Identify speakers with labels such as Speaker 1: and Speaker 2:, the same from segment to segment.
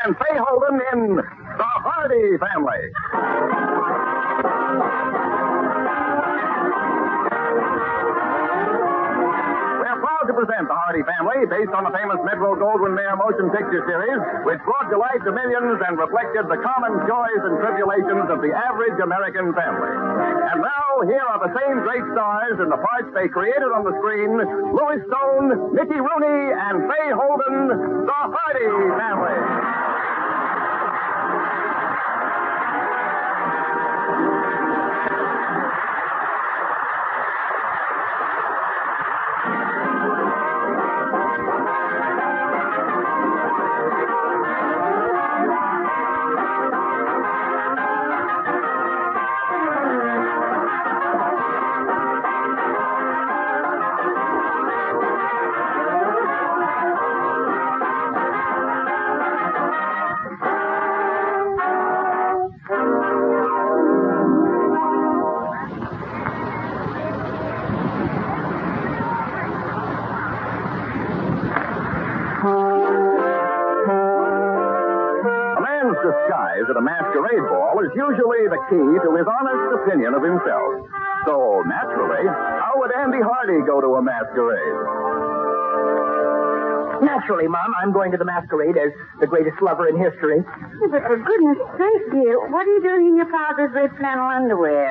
Speaker 1: and Fay Holden in The Hardy Family. We're proud to present The Hardy Family, based on the famous Metro-Goldwyn-Mayer motion picture series, which brought delight to millions and reflected the common joys and tribulations of the average American family. And now, here are the same great stars in the parts they created on the screen: Louis Stone, Mickey Rooney, and Fay Holden, The Hardy Family. Disguise at a masquerade ball is usually the key to his honest opinion of himself. So, naturally, how would Andy Hardy go to a masquerade?
Speaker 2: Naturally, Mom, I'm going to the masquerade as the greatest lover in history.
Speaker 3: Yeah, but for goodness sake, dear, what are you doing in your father's red flannel underwear?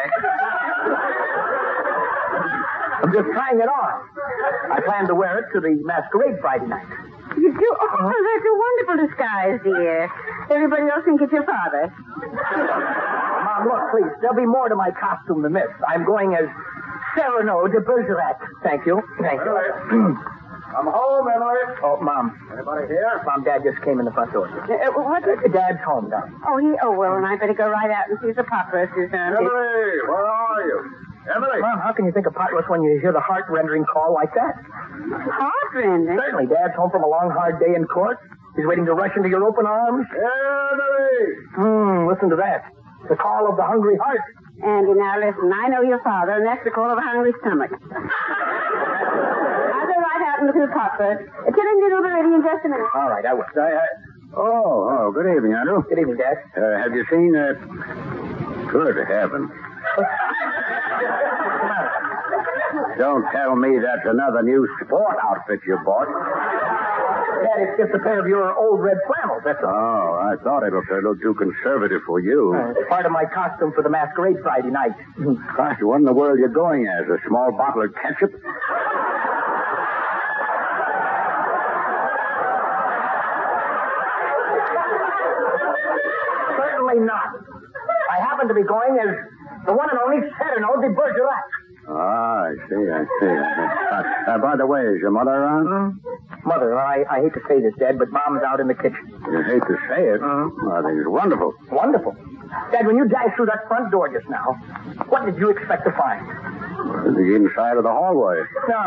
Speaker 2: I'm just trying it on. I plan to wear it to the masquerade Friday night.
Speaker 3: You do? Oh, that's a wonderful disguise, dear. Everybody else think it's your father.
Speaker 2: Mom, look, please. There'll be more to my costume than this. I'm going as Cyrano de Bergerac. Thank you. Thank you.
Speaker 1: I'm home, Emily.
Speaker 2: Oh, Mom.
Speaker 1: Anybody here?
Speaker 2: Mom, Dad just came in the front door.
Speaker 3: What?
Speaker 2: Dad's home, darling.
Speaker 3: Oh, well, then I better go right out and see if the pot roast is done.
Speaker 1: Emily, where are you? Emily.
Speaker 2: Mom, how can you think of pot roast when you hear the heart-rending call like that?
Speaker 3: Heart-rending?
Speaker 2: Certainly. Dad's home from a long, hard day in court. He's waiting to rush into your open arms.
Speaker 1: Emily!
Speaker 2: Listen to that. The call of the hungry heart.
Speaker 3: Andy, now listen. I know your father, and that's the call of a hungry stomach. I'll go right out and look at the pot first. Tell him it'll be ready in just a minute.
Speaker 2: All right, I will.
Speaker 1: Oh, good evening, Andrew.
Speaker 2: Good evening, Dad.
Speaker 1: Have you seen Good heavens. Don't tell me that's another new sport outfit you bought.
Speaker 2: Dad, it's just a pair of your old red flannels, that's all.
Speaker 1: Oh, I thought it looked a little too conservative for you.
Speaker 2: It's part of my costume for the masquerade Friday night.
Speaker 1: Gosh, what in the world are you going as? A small bottle of ketchup?
Speaker 2: Certainly not. I happen to be going as the one and only Cyrano de Bergerac.
Speaker 1: Ah, I see. By the way, is your mother around?
Speaker 2: Mother, I hate to say this, Dad, but Mom's out in the kitchen.
Speaker 1: You hate to say it? I think it's wonderful.
Speaker 2: Wonderful. Dad, when you dashed through that front door just now, what did you expect to find?
Speaker 1: The inside of the hallway.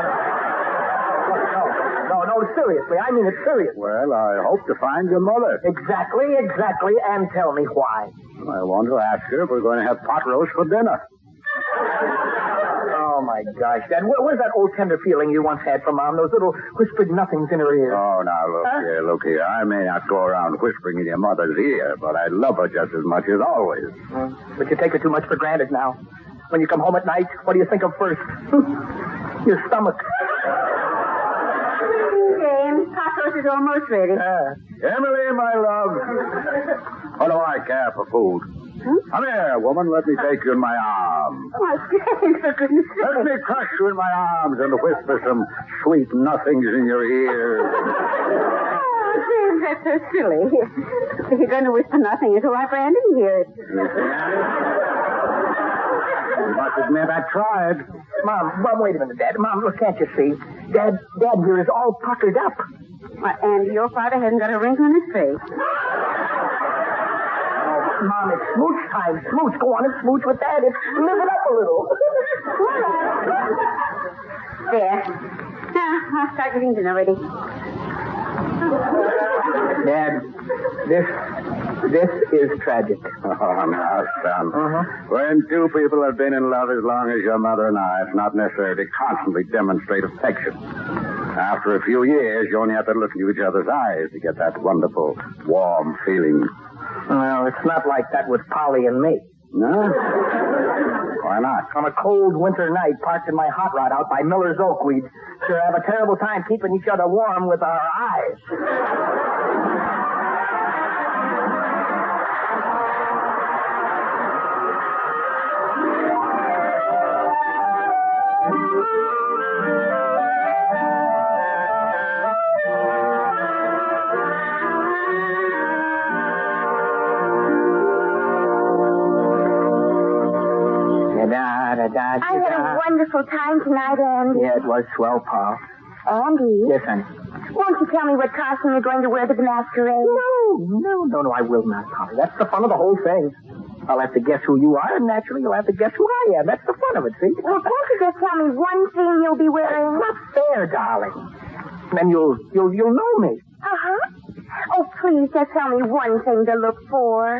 Speaker 2: No, seriously. I mean it seriously.
Speaker 1: Well, I hope to find your mother.
Speaker 2: Exactly, and tell me why.
Speaker 1: I want to ask her if we're going to have pot roast for dinner.
Speaker 2: Oh, my gosh, Dad. Where's that old tender feeling you once had for Mom? Those little whispered nothings in her ear.
Speaker 1: Oh, now, look here. I may not go around whispering in your mother's ear, but I love her just as much as always.
Speaker 2: But you take her too much for granted now. When you come home at night, what do you think of first? Your stomach.
Speaker 3: James, pot roast is almost ready.
Speaker 1: Emily, my love. What do I care for food? Come here, woman. Let me take you in my arms.
Speaker 3: Oh, James, for goodness sake.
Speaker 1: Let me crush you in my arms and whisper some sweet nothings in your ears.
Speaker 3: Oh, James, that's so silly. If you're going to whisper nothing, it's all right for Andy to hear it.
Speaker 1: You must admit I tried.
Speaker 2: Mom, wait a minute, Dad. Mom, look, can't you see? Dad here is all puckered up.
Speaker 3: Andy, your father hasn't got a wrinkle in his face.
Speaker 2: Mom, it's smooch time. Smooch. Go on and smooch with Dad. Live it up a little.
Speaker 3: There. Now, I'll start getting dinner ready.
Speaker 2: Dad, this is tragic.
Speaker 1: Oh, now, son. When two people have been in love as long as your mother and I, it's not necessary to constantly demonstrate affection. After a few years, you only have to look into each other's eyes to get that wonderful, warm feeling.
Speaker 2: Well, it's not like that with Polly and me.
Speaker 1: No? Why not?
Speaker 2: On a cold winter night, parked in my hot rod out by Miller's Oak, we'd sure have a terrible time keeping each other warm with our eyes.
Speaker 3: I had a wonderful time tonight, Andy.
Speaker 2: Yeah, it was swell, Paul.
Speaker 3: Andy?
Speaker 2: Yes, honey.
Speaker 3: Won't you tell me what costume you're going to wear to the masquerade?
Speaker 2: No, I will not, Polly. That's the fun of the whole thing. I'll have to guess who you are, and naturally you'll have to guess who I am. That's the fun of it, see?
Speaker 3: Well, can't you just tell me one thing you'll be wearing?
Speaker 2: Not fair, darling. Then you'll know me.
Speaker 3: Uh-huh. Oh, please, just tell me one thing to look for.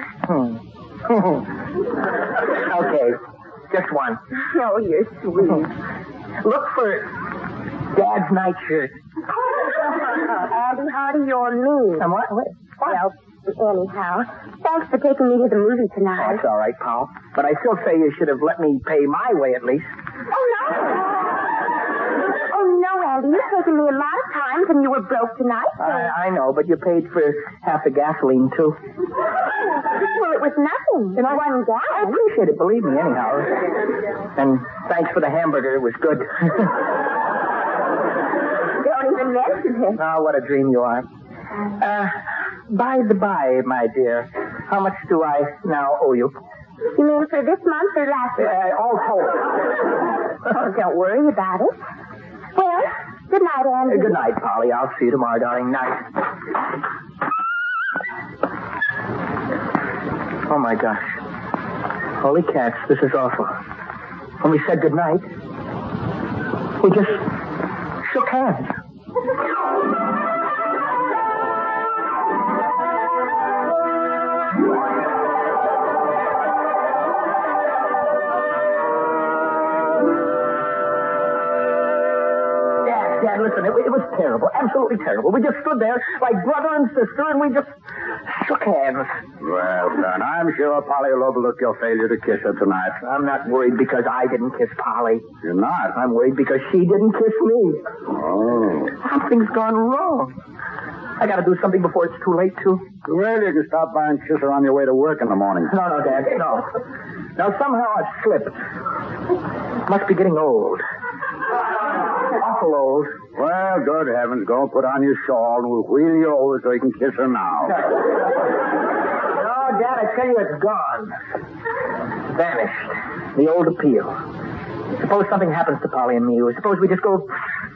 Speaker 2: Okay, just one.
Speaker 3: Oh, you're sweet.
Speaker 2: Look for Dad's nightshirt.
Speaker 3: Andy, Hardy, you're mean.
Speaker 2: And what?
Speaker 3: Well, anyhow, thanks for taking me to the movie tonight.
Speaker 2: That's all right, Paul. But I still say you should have let me pay my way at least.
Speaker 3: Oh, no, Andy. You've taken me a lot of times and you were broke tonight.
Speaker 2: I know, but you paid for half the gasoline, too.
Speaker 3: Well, it was nothing. One
Speaker 2: I
Speaker 3: gallon.
Speaker 2: appreciate it, believe me, anyhow. And thanks for the hamburger. It was good.
Speaker 3: Don't even mention it.
Speaker 2: Oh, what a dream you are. By the by, my dear, how much do I now owe you?
Speaker 3: You mean for this month or last month?
Speaker 2: All told.
Speaker 3: Oh, don't worry about it. Well, good night, Andy.
Speaker 2: Good night, Polly. I'll see you tomorrow, darling. Night. Oh, my gosh. Holy cats, this is awful. When we said good night, we just shook hands. Dad, listen, it was terrible, absolutely terrible. We just stood there like brother and sister, and we just shook hands.
Speaker 1: Well, son, I'm sure Polly will overlook your failure to kiss her tonight.
Speaker 2: I'm not worried because I didn't kiss Polly.
Speaker 1: You're not?
Speaker 2: I'm worried because she didn't kiss me.
Speaker 1: Oh.
Speaker 2: Something's gone wrong. I gotta do something before it's too late, too.
Speaker 1: Well, you can stop by and kiss her on your way to work in the morning.
Speaker 2: No, Dad, no. Now, somehow I've slipped. Must be getting old. Awful old.
Speaker 1: Well, good heavens, go put on your shawl and we'll wheel you over so you can kiss her now.
Speaker 2: No, Dad, I tell you, it's gone. Vanished. The old appeal. Suppose something happens to Polly and me. Or suppose we just go...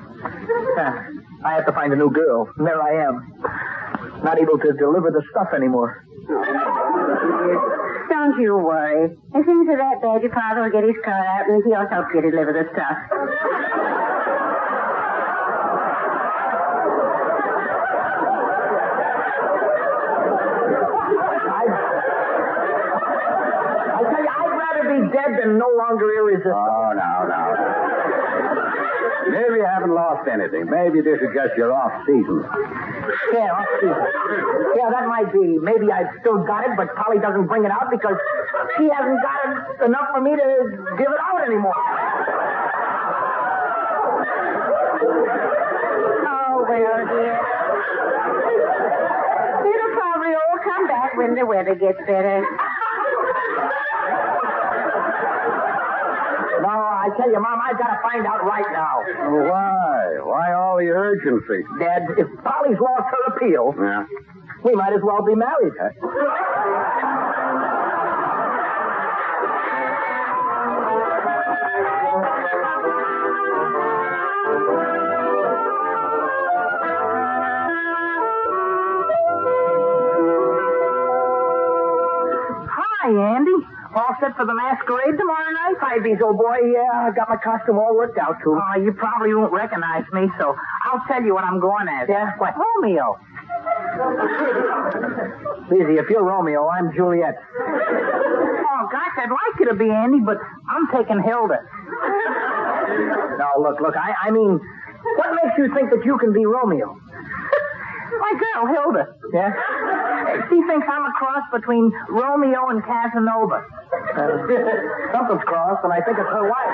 Speaker 2: I have to find a new girl. And there I am. Not able to deliver the stuff anymore.
Speaker 3: Don't you worry. If things are that bad, your father will get his car out and he'll help you deliver the stuff.
Speaker 2: I tell you, I'd rather be dead than no longer irresistible.
Speaker 1: Oh, now. Maybe you haven't lost anything. Maybe this is just your off-season.
Speaker 2: Yeah, off-season. Yeah, that might be. Maybe I've still got it, but Polly doesn't bring it out because she hasn't got it enough for me to give it out anymore.
Speaker 3: Oh, well, dear. It'll probably all come back when the weather gets better.
Speaker 2: No, I tell you, Mom, I've got to find out right now.
Speaker 1: Why? Why all the urgency?
Speaker 2: Dad, if Polly's lost her appeal,
Speaker 1: Yeah.
Speaker 2: we might as well be married. Hi, Andy. All set for the masquerade tomorrow night? Hi, Bees, old boy. Yeah, I got my costume all worked out, too. You probably won't recognize me, so I'll tell you what I'm going as. Yeah? What? Romeo. Beezy, if you're Romeo, I'm Juliet. Oh, gosh, I'd like you to be Andy, but I'm taking Hilda. No, look, I mean, What makes you think that you can be Romeo?
Speaker 3: My girl, Hilda.
Speaker 2: Yeah?
Speaker 3: She thinks I'm a cross between Romeo and Casanova.
Speaker 2: Something's crossed, and I think it's her wife.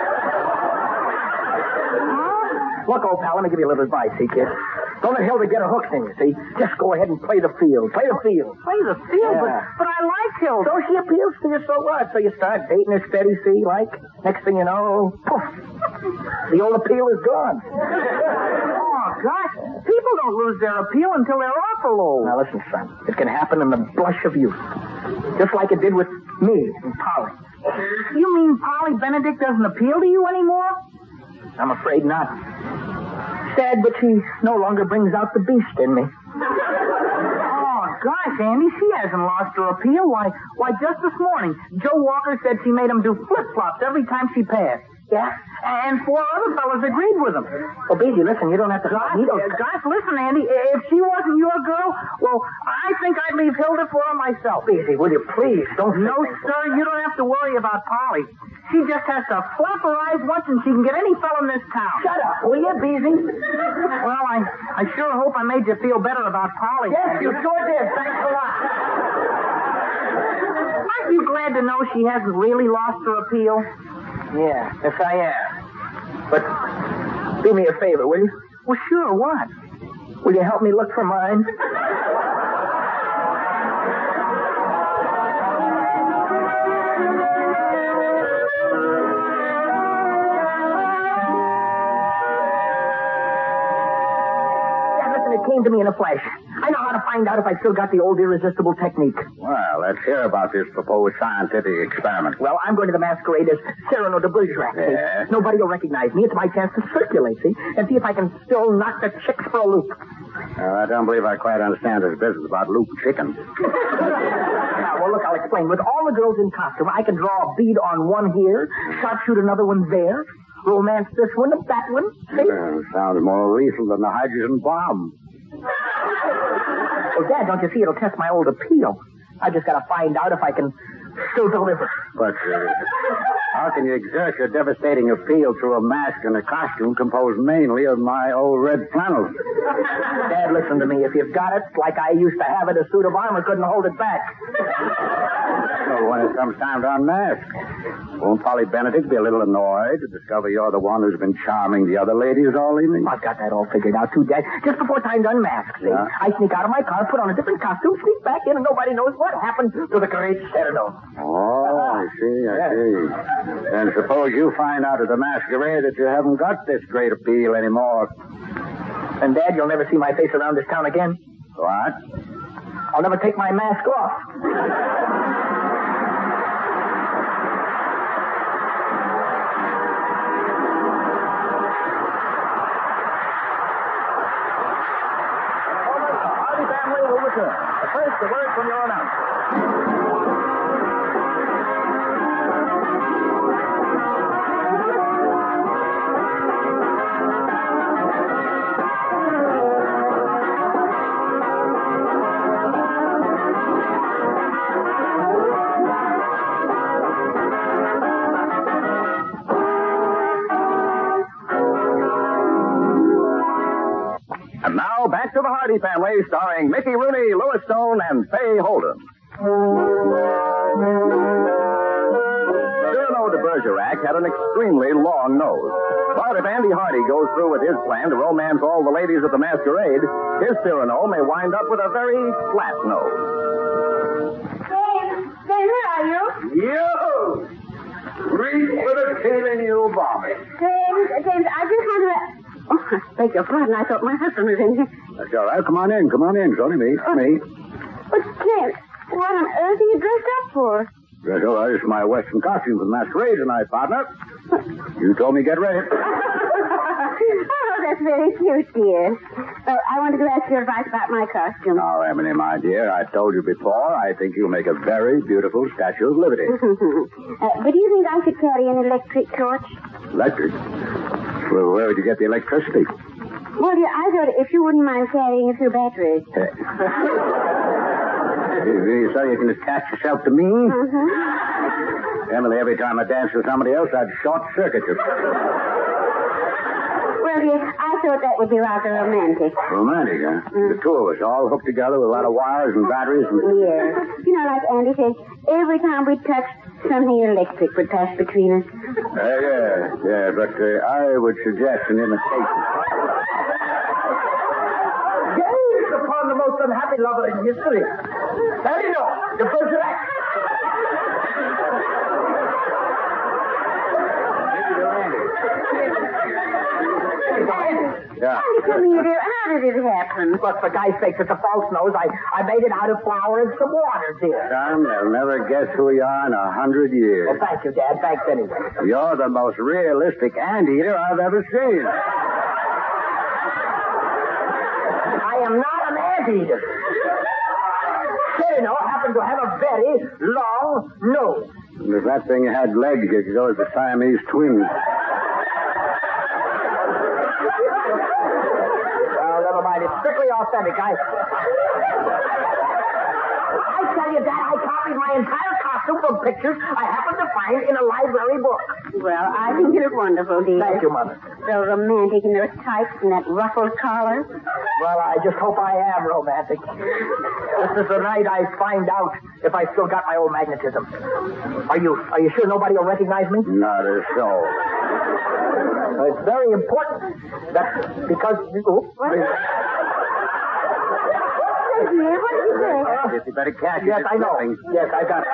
Speaker 2: Look, old pal, let me give you a little advice, see, kid? Don't let Hilda get her hooks in you, see? Just go ahead and play the field. Play the field.
Speaker 3: Play the field?
Speaker 2: Yeah.
Speaker 3: But I like Hilda.
Speaker 2: So she appeals to you, so what? So you start dating her steady, see, like? Next thing you know, poof. The old appeal is gone.
Speaker 3: Oh, gosh. People don't lose their appeal until they're awful old.
Speaker 2: Now, listen, son. It can happen in the blush of youth. Just like it did with me and Polly.
Speaker 3: You mean Polly Benedict doesn't appeal to you anymore?
Speaker 2: I'm afraid not. Sad, but she no longer brings out the beast in me.
Speaker 3: Oh, gosh, Andy, she hasn't lost her appeal. Why, just this morning, Joe Walker said she made him do flip-flops every time she passed.
Speaker 2: Yeah?
Speaker 3: And 4 other fellas agreed with him.
Speaker 2: Well, Beezy, listen, you don't have to...
Speaker 3: Gosh, listen, Andy, if she wasn't your girl, well, I think I'd leave Hilda for her myself.
Speaker 2: Beezy, will you please? Don't...
Speaker 3: No, sir, you don't have to worry about Polly. She just has to flap her eyes once and she can get any fella in this town.
Speaker 2: Shut up, will you, Beezy?
Speaker 3: Well, I sure hope I made you feel better about Polly.
Speaker 2: Yes, you sure did. Thanks a lot.
Speaker 3: Aren't you glad to know she hasn't really lost her appeal?
Speaker 2: Yeah, yes, I am. But do me a favor, will you?
Speaker 3: Well, sure, what?
Speaker 2: Will you help me look for mine? It came to me in a flash. I know how to find out if I still got the old irresistible technique.
Speaker 1: Well, let's hear about this proposed scientific experiment.
Speaker 2: Well, I'm going to the masquerade as Cyrano de Bergerac.
Speaker 1: Yeah.
Speaker 2: Nobody will recognize me. It's my chance to circulate, see? And see if I can still knock the chicks for a loop.
Speaker 1: I don't believe I quite understand this business about loop chicken.
Speaker 2: Now, well, look, I'll explain. With all the girls in costume, I can draw a bead on one here, sharpshoot another one there, romance this one and that one. See?
Speaker 1: Sounds more lethal than the hydrogen bomb.
Speaker 2: Well, Dad, don't you see? It'll test my old appeal. I just got to find out if I can still deliver.
Speaker 1: But how can you exert your devastating appeal through a mask and a costume composed mainly of my old red flannels?
Speaker 2: Dad, listen to me. If you've got it, like I used to have it, a suit of armor couldn't hold it back.
Speaker 1: Well, when it comes time to unmask, won't Polly Benedict be a little annoyed to discover you're the one who's been charming the other ladies all evening?
Speaker 2: I've got that all figured out, too, Dad. Just before time to unmask, see?
Speaker 1: Yeah?
Speaker 2: I sneak out of my car, put on a different costume, sneak back in, and nobody knows what happened to the great Cyrano.
Speaker 1: Oh, I see. And suppose you find out at the masquerade that you haven't got this great appeal anymore.
Speaker 2: And, Dad, you'll never see my face around this town again.
Speaker 1: What?
Speaker 2: I'll never take my mask off.
Speaker 1: Hardy family will return. But first, a word from your announcer. And now, back to the Hardy family, starring Mickey Rooney, Louis Stone, and Fay Holden. Cyrano de Bergerac had an extremely long nose. But if Andy Hardy goes through with his plan to romance all the ladies at the masquerade, his Cyrano may wind up with a very flat nose.
Speaker 3: James, where are you?
Speaker 1: You! Reach for the feeling, you bomber.
Speaker 3: James, I just want to... Oh, I beg your pardon. I thought my husband was in here.
Speaker 1: That's all right. Come on in. It's only me.
Speaker 3: But, James, what on earth are you dressed up for?
Speaker 1: That's all right. It's my Western costume for the masquerade tonight, partner. You told me get ready.
Speaker 3: Oh, that's very cute, dear. Well, I wanted to ask your advice about my costume.
Speaker 1: Now, Emily, my dear, I told you before, I think you'll make a very beautiful Statue of Liberty.
Speaker 3: But do you think I should carry an electric torch?
Speaker 1: Electric? Well, where would you get the electricity?
Speaker 3: Well, dear, I thought if you wouldn't mind carrying a few batteries.
Speaker 1: So you can attach yourself to me?
Speaker 3: Mm-hmm.
Speaker 1: Emily, every time I dance with somebody else, I'd short-circuit you.
Speaker 3: Well, dear, I
Speaker 4: thought that would be rather romantic.
Speaker 5: Romantic, huh? The two of us all hooked together with a lot of wires and batteries and...
Speaker 4: Yes. You know, like Andy says, every time we touched, something electric would pass between us.
Speaker 5: Yeah, but I would suggest an imitation.
Speaker 2: Gaze upon the most unhappy lover in history. There you go. The Bergerac.
Speaker 5: Yeah.
Speaker 4: Tell me, dear, how did it happen?
Speaker 2: Look, for Guy's sake, it's a false nose. I made it out of flour and some water, dear.
Speaker 5: Tom, they'll never guess who you are in 100 years.
Speaker 2: Well, thank you, Dad. Thanks anyway.
Speaker 5: You're the most realistic anteater I've ever seen.
Speaker 2: I am not an anteater. Cyrano happened to have a very long nose.
Speaker 5: And if that thing had legs, you could go as the Siamese twins.
Speaker 2: Well, never mind. It's strictly authentic. I tell you, Dad, I copied my entire costume from pictures I happened to find in a library book.
Speaker 4: Well, I think you look wonderful, dear.
Speaker 2: Thank you, Mother.
Speaker 4: So romantic in those tights and that ruffled collar.
Speaker 2: Well, I just hope I am romantic. This is the night I find out if I still got my old magnetism. Are you sure nobody will recognize me?
Speaker 5: Not a soul.
Speaker 2: It's very important that because...
Speaker 4: What did you say?
Speaker 5: You better catch it.
Speaker 2: Yes,
Speaker 5: It's
Speaker 2: I know.
Speaker 5: slipping.
Speaker 2: Yes, I got it.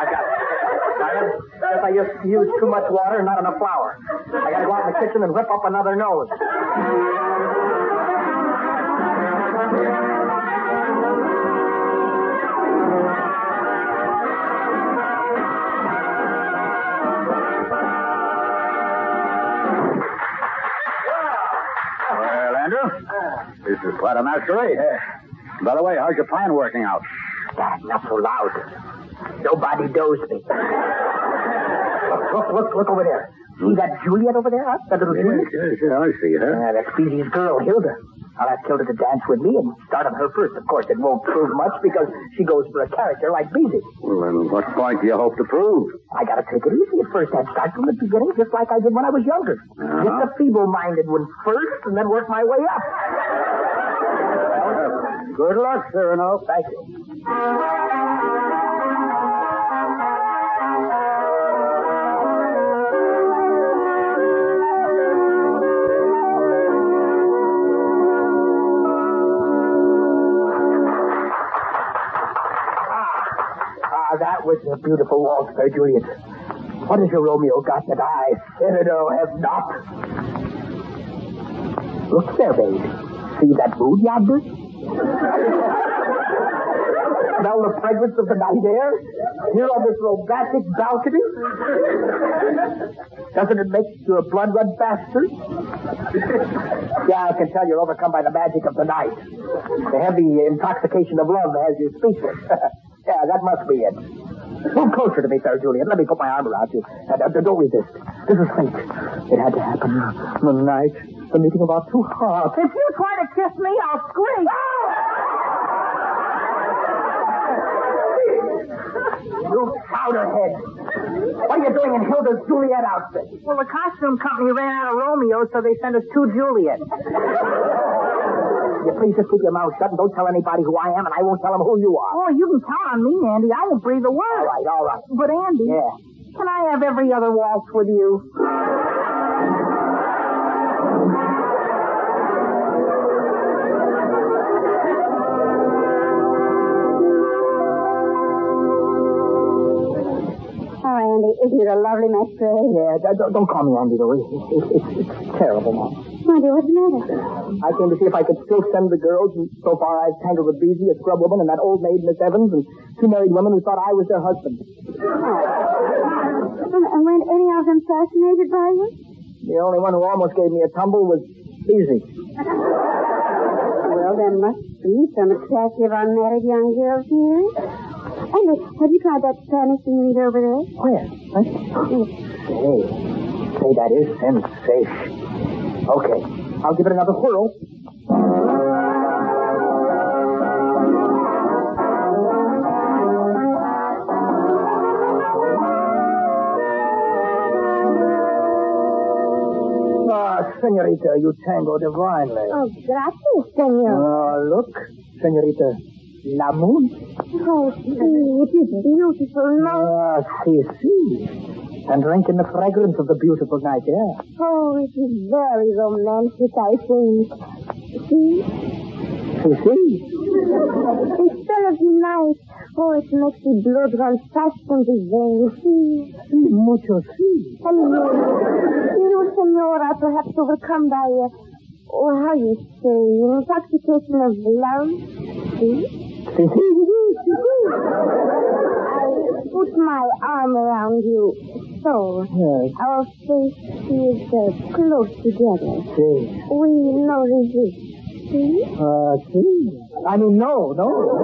Speaker 2: I just used too much water and not enough flour. I gotta go out in the kitchen and rip up another nose.
Speaker 5: Well, Andrew, this is quite a masquerade. By the way, how's your plan working out?
Speaker 2: Dad, not so loud. Nobody knows me. Look over there. See that Juliet over there, huh? That little Juliet?
Speaker 5: Yes, I see her.
Speaker 2: Yeah, that's Beezy's girl, Hilda. I'll ask Hilda to dance with me and start on her first. Of course, it won't prove much because she goes for a character like Beezy.
Speaker 5: Well, then what point do you hope to prove?
Speaker 2: I gotta take it easy at first and start from the beginning just like I did when I was younger.
Speaker 5: Uh-huh.
Speaker 2: Get the feeble-minded one first and then work my way up.
Speaker 5: Good luck, Cyrano.
Speaker 2: Thank you. That was a beautiful waltz, Fair Juliet. What has your Romeo got that I, Cyrano, have not? Look there, babe. See that mood yonder? Smell the fragrance of the night air? Here on this romantic balcony? Doesn't it make your blood run faster? Yeah, I can tell you're overcome by the magic of the night. The heavy intoxication of love has you speechless. Yeah, that must be it. Move closer to me, Fair Juliet. Let me put my arm around you. Don't resist. This is fate. It had to happen. The night. The meeting of our two hearts.
Speaker 3: If you try to kiss me, I'll scream.
Speaker 2: You powderhead. What are you doing in Hilda's Juliet outfit?
Speaker 3: Well, the costume company ran out of Romeo, so they sent us two Juliets.
Speaker 2: You please just keep your mouth shut and don't tell anybody who I am, and I won't tell them who you are.
Speaker 3: Oh, you can count on me, Andy. I won't breathe a word.
Speaker 2: All right.
Speaker 3: But, Andy,
Speaker 2: Yeah.
Speaker 3: can I have every other waltz with you?
Speaker 4: Isn't it a lovely masquerade?
Speaker 2: Yeah, don't call me Andy, though. It's terrible now.
Speaker 4: Why, dear, what's the matter?
Speaker 2: I came to see if I could still send the girls, and so far I've tangled with Beezy, a scrub woman, and that old maid, Miss Evans, and two married women who thought I was their husband.
Speaker 4: And weren't any of them fascinated by you?
Speaker 2: The only one who almost gave me a tumble was Beezy.
Speaker 4: Well, there must be some attractive unmarried young girls here. Andy, have you tried that Spanish senorita over there?
Speaker 2: Where? Huh? Say, that is sensation. Okay, I'll give it another whirl. Senorita. senorita, you tango divinely.
Speaker 4: Oh, gracias, senor.
Speaker 2: Oh, look, senorita. La moon.
Speaker 4: Oh, see, it is beautiful, no?
Speaker 2: Ah, see. And drinking the fragrance of the beautiful night air.
Speaker 4: Oh, it is very romantic, I think. See?
Speaker 2: See?
Speaker 4: The spell of the night. Oh, it makes the blood run fast in the veins. See?
Speaker 2: Mucho see.
Speaker 4: Hello. You, senora, perhaps overcome by, how you say, intoxication of love. See? I put my arm around you. So,
Speaker 2: Yes.
Speaker 4: our faces is close together.
Speaker 2: See.
Speaker 4: We no resist. See?
Speaker 2: See. I mean, no.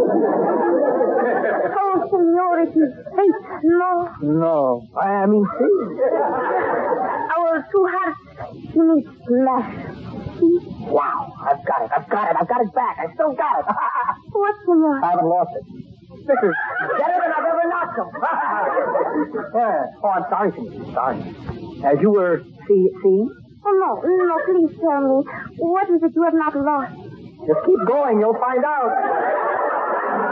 Speaker 4: Oh, senor, it is fate. No.
Speaker 2: No. I mean, see.
Speaker 4: Our two hearts meet smash. See?
Speaker 2: Wow. I've got it. I've got it back. I still got it.
Speaker 4: What, senor?
Speaker 2: I haven't lost it. This is better than I've ever knocked them. Yeah. Oh, I'm sorry, senor. Sorry. As you were seeing?
Speaker 4: Oh, no, please tell me. What is it you have not lost?
Speaker 2: Just keep going. You'll find out.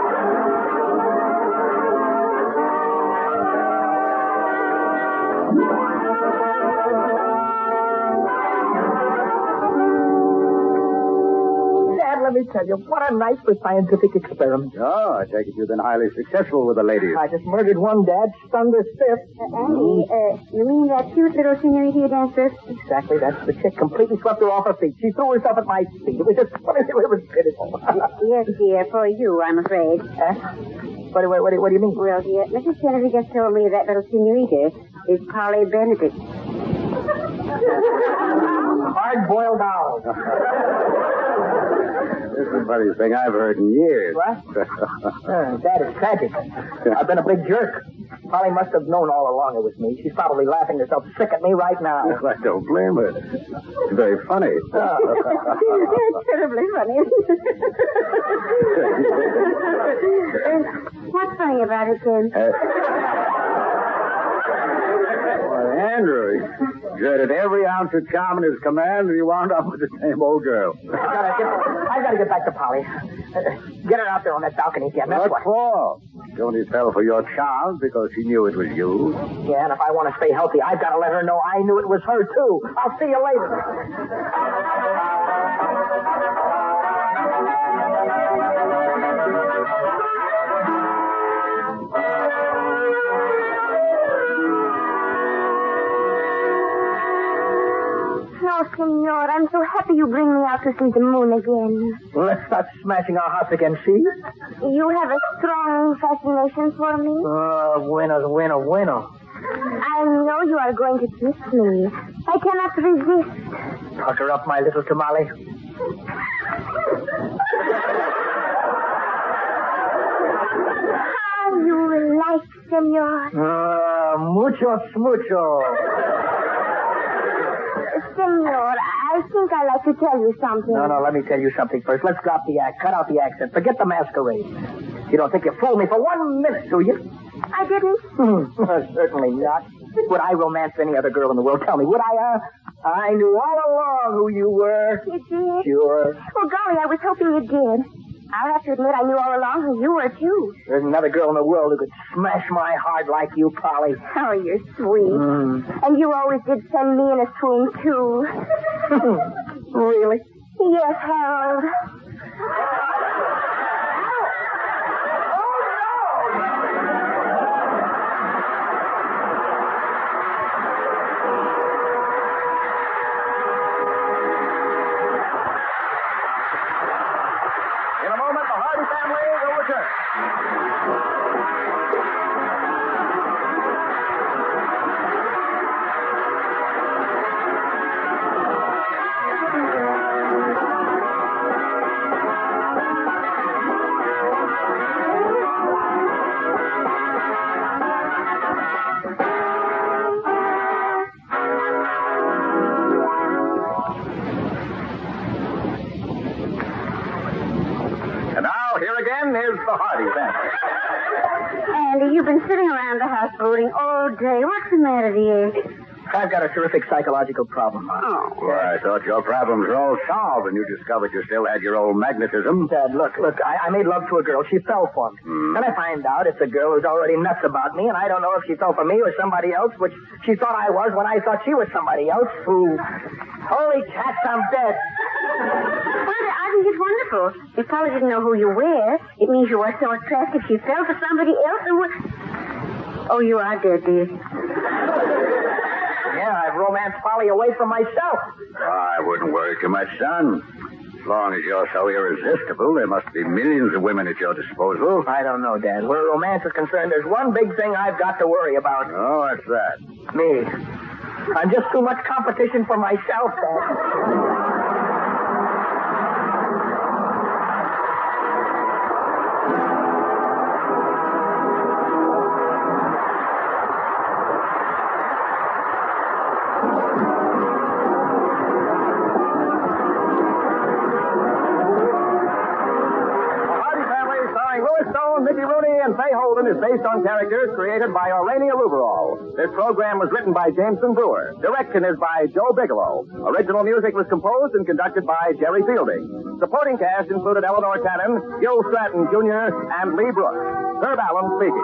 Speaker 2: Let me tell you, what a nice for scientific experiment.
Speaker 5: Oh, I take it you've been highly successful with the ladies.
Speaker 2: I just murdered one, Dad, stunned her stiff.
Speaker 4: Andy, you mean that cute little senorita you danced with?
Speaker 2: Exactly, that's the chick. Completely swept her off her feet. She threw herself at my feet. It was just, it was pitiful.
Speaker 4: Yes, dear, for you, I'm afraid.
Speaker 2: Huh? What do you mean?
Speaker 4: Well, dear, Mrs. Kennedy just told me that little senorita is Polly Benedict.
Speaker 2: Hard-boiled owl.
Speaker 5: This is the funniest thing I've heard in years.
Speaker 2: What? That is tragic. I've been a big jerk. Polly must have known all along it was me. She's probably laughing herself sick at me right now.
Speaker 5: I don't blame her. It's very funny.
Speaker 4: It's terribly funny. What's funny about it, Ken?
Speaker 5: Andrew exerted every ounce of charm in his command, and he wound up with the same old girl.
Speaker 2: I gotta get back to Polly. Get her out there on that balcony again. That's
Speaker 5: What for? She only fell for your charms because she knew it was you.
Speaker 2: Yeah, and if I want to stay healthy, I've got to let her know I knew it was her, too. I'll see you later.
Speaker 4: Senor, I'm so happy you bring me out to see the moon again.
Speaker 2: Let's start smashing our house again, see?
Speaker 4: You have a strong fascination for me.
Speaker 2: Bueno.
Speaker 4: I know you are going to kiss me. I cannot resist.
Speaker 2: Pucker up, my little tamale.
Speaker 4: How you like, senor?
Speaker 2: Mucho.
Speaker 4: Senor, I think I'd like to tell you something.
Speaker 2: No, let me tell you something first. Let's drop the act. Cut out the accent. Forget the masquerade. You don't think you fooled me for 1 minute, do you?
Speaker 4: I didn't.
Speaker 2: Certainly not. Would I romance any other girl in the world? Tell me, would I, I knew all along who you were.
Speaker 4: You did?
Speaker 2: Sure.
Speaker 4: Well, golly, I was hoping you did. I'll have to admit I knew all along who you were, too.
Speaker 2: There's another girl in the world who could smash my heart like you, Polly.
Speaker 4: Oh, you're sweet. And you always did send me in a swoon, too.
Speaker 2: Really?
Speaker 4: Yes, Harold.
Speaker 1: In a moment, the Hardy family will return. And now, here again is the Hardy family.
Speaker 4: Andy, you've been sitting around the house brooding all day. What's the matter, dear?
Speaker 2: I've got a terrific psychological problem, Mark.
Speaker 4: Oh.
Speaker 5: Well, I thought your problems were all solved when you discovered you still had your old magnetism.
Speaker 2: Dad, look, I made love to a girl. She fell for me. Then I find out it's a girl who's already nuts about me, and I don't know if she fell for me or somebody else, which she thought I was when I thought she was somebody else who... Holy cats, I'm dead.
Speaker 4: Father, I think it's wonderful. If Polly didn't know who you were, it means you were so attractive she fell for somebody else and was... Oh, you are dead, dear.
Speaker 2: Yeah, I've romanced Polly away from myself.
Speaker 5: I wouldn't worry too much, son. As long as you're so irresistible, there must be millions of women at your disposal.
Speaker 2: I don't know, Dad. Where romance is concerned, there's one big thing I've got to worry about.
Speaker 5: Oh, what's that?
Speaker 2: Me. I'm just too much competition for myself, Dad.
Speaker 1: Mickey Rooney and Fay Holden is based on characters created by Orlania Luberall. This program was written by Jameson Brewer. Direction is by Joe Bigelow. Original music was composed and conducted by Jerry Fielding. Supporting cast included Eleanor Cannon, Gil Stratton Jr., and Lee Brooks. Herb Allen speaking.